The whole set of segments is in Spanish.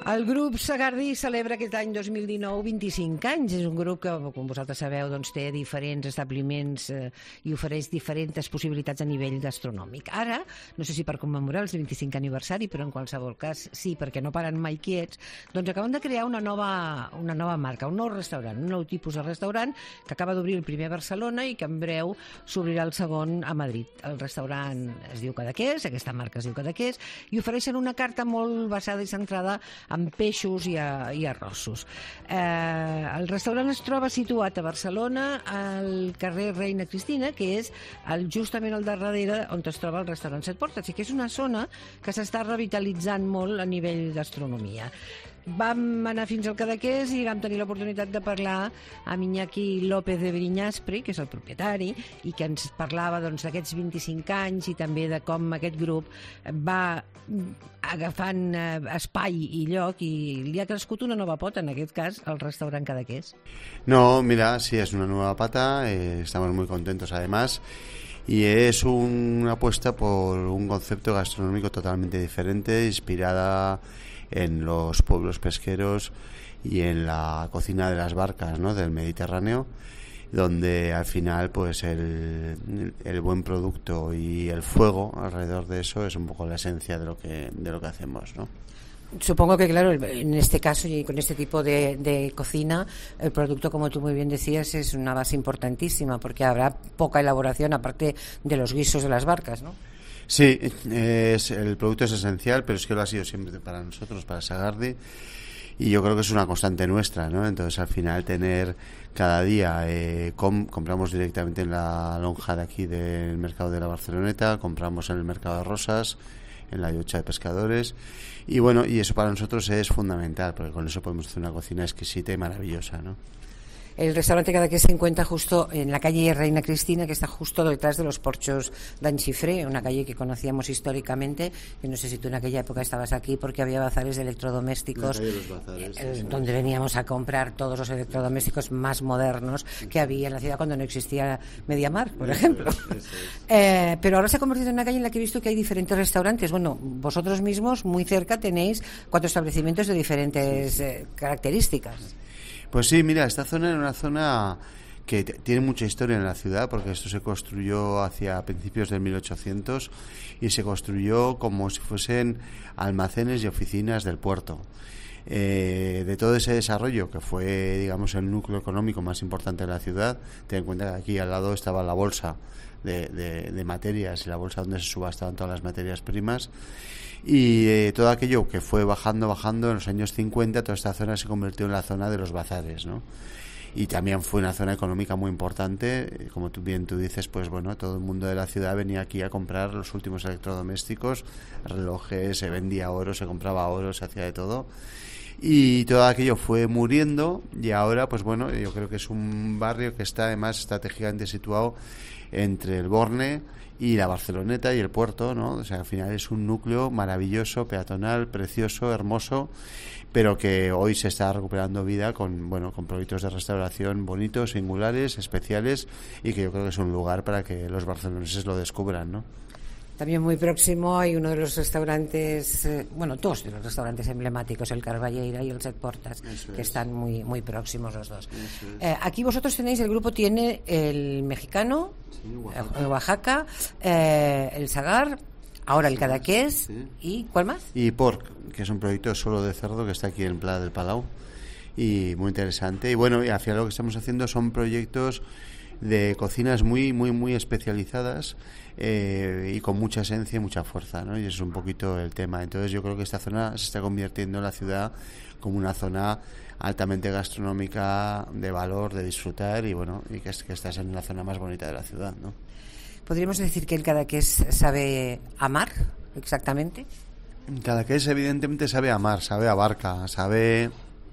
El grup Sagardí celebra aquest any 2019 25 anys. És un grup que, com vosaltres sabeu, doncs, té diferents establiments i ofereix diferents possibilitats a nivell gastronòmic. Ara, no sé si per commemorar el 25 aniversari, però en qualsevol cas sí, perquè no paren mai quiets, doncs acaben de crear una nova marca, un nou restaurant, un nou tipus de restaurant que acaba d'obrir el primer a Barcelona i que en breu s'obrirà el segon a Madrid. El restaurant es diu Cadaqués, aquesta marca es diu Cadaqués, i ofereixen una carta molt basada i centrada amb peixos i arrossos. El restaurant es troba situat a Barcelona, al carrer Reina Cristina, que és justament al darrere on es troba el restaurant Set Portes, i que és una zona que s'està revitalitzant molt a nivell gastronomia. Vam anar fins al Cadaqués i vam tenir l'oportunitat de parlar amb Iñaki López de Briñaspri, que és el propietari, i que ens parlava d'aquests 25 anys i també de com aquest grup va agafant espai i lloc i li ha crescut una nova pota, en aquest cas, al restaurant Cadaqués. No, mira, sí, es una nueva pata, estamos muy contentos además. Y es una apuesta por un concepto gastronómico totalmente diferente, inspirada en los pueblos pesqueros y en la cocina de las barcas, ¿no?, del Mediterráneo, donde al final pues el buen producto y el fuego alrededor de eso es un poco la esencia de lo que hacemos, ¿no? Supongo que, claro, en este caso y con este tipo de cocina, el producto, como tú muy bien decías, es una base importantísima, porque habrá poca elaboración aparte de los guisos de las barcas, ¿no? Sí, el producto es esencial, pero es que lo ha sido siempre para nosotros, para Sagardí, y yo creo que es una constante nuestra, ¿no? Entonces, al final, tener cada día, compramos directamente en la lonja de aquí del mercado de la Barceloneta, compramos en el mercado de Rosas, en la Llocha de Pescadores, y bueno, y eso para nosotros es fundamental, porque con eso podemos hacer una cocina exquisita y maravillosa, ¿no? El restaurante Cadaqués se encuentra justo en la calle Reina Cristina, que está justo detrás de los porchos d'en Xifré, una calle que conocíamos históricamente, y no sé si tú en aquella época estabas aquí, porque había bazares de electrodomésticos, donde veníamos a comprar todos los electrodomésticos más modernos que había en la ciudad cuando no existía MediaMarkt, por ejemplo. Pero ahora se ha convertido en una calle en la que he visto que hay diferentes restaurantes. Bueno, vosotros mismos, muy cerca, tenéis 4 establecimientos de diferentes características. Pues sí, mira, esta zona era una zona que tiene mucha historia en la ciudad, porque esto se construyó hacia principios del 1800 y se construyó como si fuesen almacenes y oficinas del puerto. De todo ese desarrollo, que fue, digamos, el núcleo económico más importante de la ciudad, ten en cuenta que aquí al lado estaba la bolsa de materias y la bolsa donde se subastaban todas las materias primas, y todo aquello que fue bajando en los años 50, toda esta zona se convirtió en la zona de los bazares, ¿no? Y también fue una zona económica muy importante, como tú dices, pues bueno, todo el mundo de la ciudad venía aquí a comprar los últimos electrodomésticos, relojes, se vendía oro, se compraba oro, se hacía de todo. Y todo aquello fue muriendo, y ahora, pues bueno, yo creo que es un barrio que está además estratégicamente situado entre el Borne y la Barceloneta y el puerto, ¿no? O sea, al final es un núcleo maravilloso, peatonal, precioso, hermoso, pero que hoy se está recuperando vida con proyectos de restauración bonitos, singulares, especiales, y que yo creo que es un lugar para que los barceloneses lo descubran, ¿no? También muy próximo hay uno de los restaurantes, dos de los restaurantes emblemáticos, el Carballeira y el Set Portes, que están muy, muy próximos los dos. Aquí vosotros tenéis, el grupo tiene el mexicano, sí, Oaxaca, el Sagar, ahora el Cadaqués, sí. ¿Y cuál más? Y Pork, que es un proyecto solo de cerdo que está aquí en Playa del Palau, y muy interesante. Y bueno, y al final lo que estamos haciendo son proyectos de cocinas muy, muy, muy especializadas, y con mucha esencia y mucha fuerza, ¿no? Y eso es un poquito el tema. Entonces yo creo que esta zona se está convirtiendo en la ciudad como una zona altamente gastronómica, de valor, de disfrutar, y bueno, y que estás en la zona más bonita de la ciudad, ¿no? ¿Podríamos decir que el Cadaqués sabe amar exactamente? Cadaqués evidentemente sabe amar, sabe a barca, sabe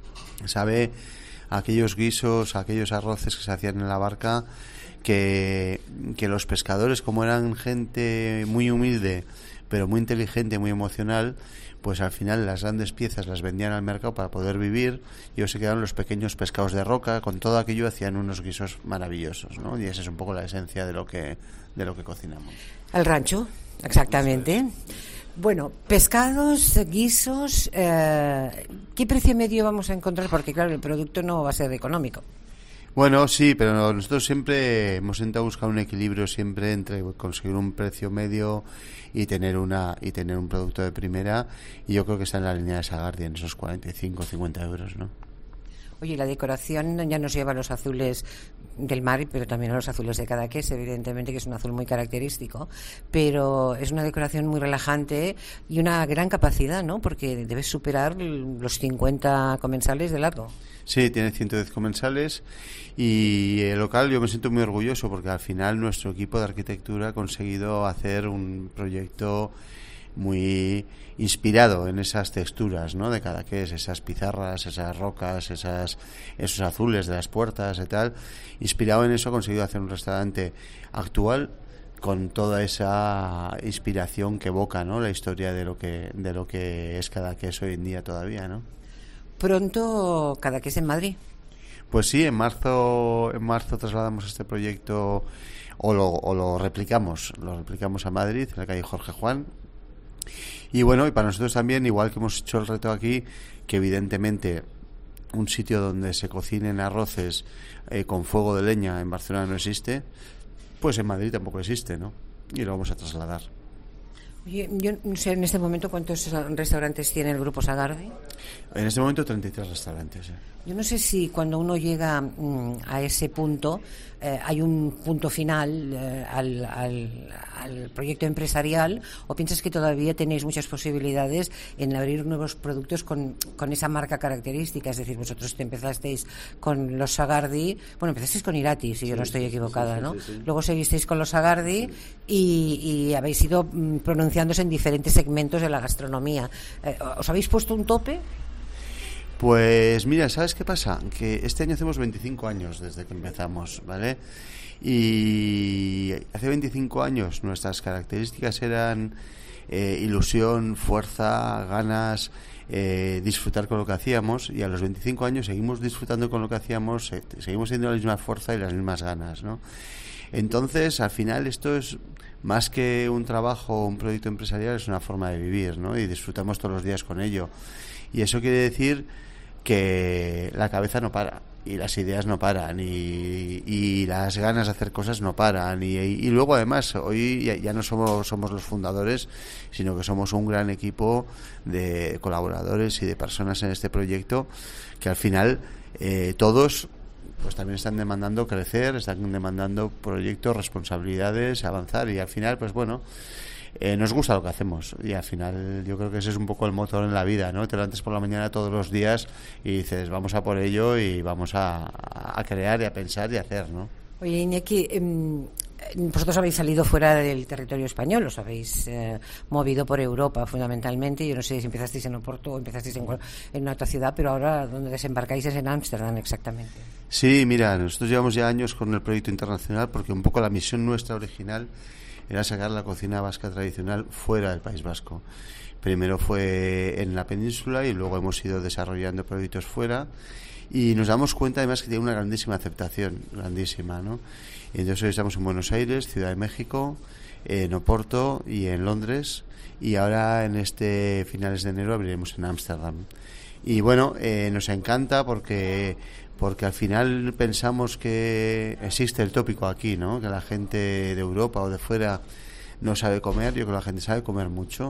aquellos guisos, aquellos arroces que se hacían en la barca, que los pescadores, como eran gente muy humilde pero muy inteligente, muy emocional, pues al final las grandes piezas las vendían al mercado para poder vivir, y ellos se quedaron los pequeños pescados de roca. Con todo aquello hacían unos guisos maravillosos, ¿no? Y esa es un poco la esencia de lo que cocinamos. El rancho, exactamente. Bueno, pescados, guisos, ¿qué precio medio vamos a encontrar? Porque claro, el producto no va a ser económico. Bueno, sí, pero nosotros siempre hemos intentado buscar un equilibrio siempre entre conseguir un precio medio y tener un producto de primera, y yo creo que está en la línea de Sagardi, en esos 45 o 50 euros, ¿no? Oye, la decoración ya nos lleva a los azules del mar, pero también a los azules de Cadaqués, evidentemente, que es un azul muy característico, pero es una decoración muy relajante y una gran capacidad, ¿no? Porque debes superar los 50 comensales de largo. Sí, tiene 110 comensales, y el local yo me siento muy orgulloso porque al final nuestro equipo de arquitectura ha conseguido hacer un proyecto muy inspirado en esas texturas, ¿no? De Cadaqués, esas pizarras, esas rocas, esos azules de las puertas y tal. Inspirado en eso ha conseguido hacer un restaurante actual con toda esa inspiración que evoca, ¿no? La historia de lo que es Cadaqués hoy en día todavía, ¿no? Pronto Cadaqués en Madrid. Pues sí, en marzo trasladamos este proyecto o lo replicamos a Madrid, en la calle Jorge Juan. Y bueno, y para nosotros también, igual que hemos hecho el reto aquí, que evidentemente un sitio donde se cocinen arroces con fuego de leña en Barcelona no existe, pues en Madrid tampoco existe, ¿no? Y lo vamos a trasladar. Oye, yo no sé en este momento cuántos restaurantes tiene el Grupo Sagardi. En este momento 33 restaurantes. Yo no sé si cuando uno llega a ese punto hay un punto final al proyecto empresarial, o piensas que todavía tenéis muchas posibilidades en abrir nuevos productos con esa marca característica. Es decir, vosotros empezasteis con los Sagardi, bueno, empezasteis con Irati, si yo no estoy equivocada, ¿no? Sí. Luego seguisteis con los Sagardi y habéis ido pronunciándose en diferentes segmentos de la gastronomía. ¿Os habéis puesto un tope? Pues mira, ¿sabes qué pasa? Que este año hacemos 25 años desde que empezamos, ¿vale? Y hace 25 años nuestras características eran ilusión, fuerza, ganas, disfrutar con lo que hacíamos, y a los 25 años seguimos disfrutando con lo que hacíamos, seguimos teniendo la misma fuerza y las mismas ganas, ¿no? Entonces, al final esto es más que un trabajo o un proyecto empresarial, es una forma de vivir, ¿no? Y disfrutamos todos los días con ello. Y eso quiere decir que la cabeza no para, y las ideas no paran, y las ganas de hacer cosas no paran, y luego además hoy ya no somos los fundadores, sino que somos un gran equipo de colaboradores y de personas en este proyecto que al final todos pues también están demandando crecer, están demandando proyectos, responsabilidades, avanzar, y al final pues bueno, nos gusta lo que hacemos, y al final yo creo que ese es un poco el motor en la vida, ¿no? Te levantas por la mañana todos los días y dices, vamos a por ello y vamos a crear y a pensar y a hacer, ¿no? Oye, Iñaki, vosotros habéis salido fuera del territorio español, os habéis movido por Europa fundamentalmente. Yo no sé si empezasteis en Oporto o empezasteis en una otra ciudad, pero ahora donde desembarcáis es en Ámsterdam exactamente. Sí, mira, nosotros llevamos ya años con el proyecto internacional, porque un poco la misión nuestra original era sacar la cocina vasca tradicional fuera del País Vasco. Primero fue en la península y luego hemos ido desarrollando proyectos fuera, y nos damos cuenta además que tiene una grandísima aceptación, grandísima, ¿no? Y entonces hoy estamos en Buenos Aires, Ciudad de México, en Oporto y en Londres, y ahora en finales de enero abriremos en Ámsterdam. Y bueno, nos encanta porque al final pensamos que existe el tópico aquí, ¿no? Que la gente de Europa o de fuera no sabe comer. Yo creo que la gente sabe comer mucho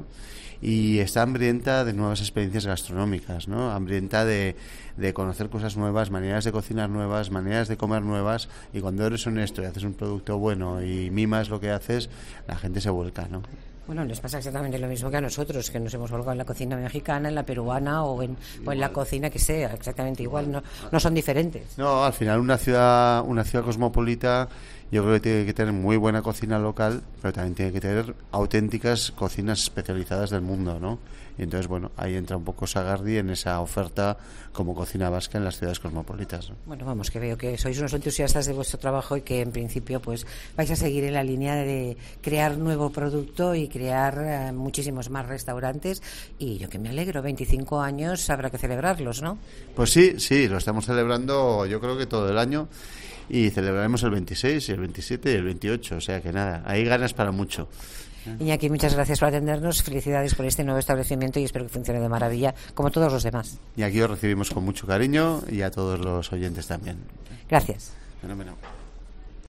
y está hambrienta de nuevas experiencias gastronómicas, ¿no? Hambrienta de conocer cosas nuevas, maneras de cocinar nuevas, maneras de comer nuevas, y cuando eres honesto y haces un producto bueno y mimas lo que haces, la gente se vuelca, ¿no? Bueno, les pasa exactamente lo mismo que a nosotros, que nos hemos volcado en la cocina mexicana, en la peruana o en la cocina que sea, exactamente igual, no son diferentes. No, al final una ciudad cosmopolita yo creo que tiene que tener muy buena cocina local, pero también tiene que tener auténticas cocinas especializadas del mundo, ¿no? Y entonces, bueno, ahí entra un poco Sagardi en esa oferta como cocina vasca en las ciudades cosmopolitas, ¿no? Bueno, vamos, que veo que sois unos entusiastas de vuestro trabajo y que en principio pues vais a seguir en la línea de crear nuevo producto y crear muchísimos más restaurantes, y yo que me alegro, 25 años habrá que celebrarlos, ¿no? Pues sí, lo estamos celebrando yo creo que todo el año, y celebraremos el 26, el 27 y el 28, o sea que nada, hay ganas para mucho. Iñaki, muchas gracias por atendernos, felicidades por este nuevo establecimiento y espero que funcione de maravilla, como todos los demás. Y aquí os recibimos con mucho cariño y a todos los oyentes también. Gracias. Fenómeno.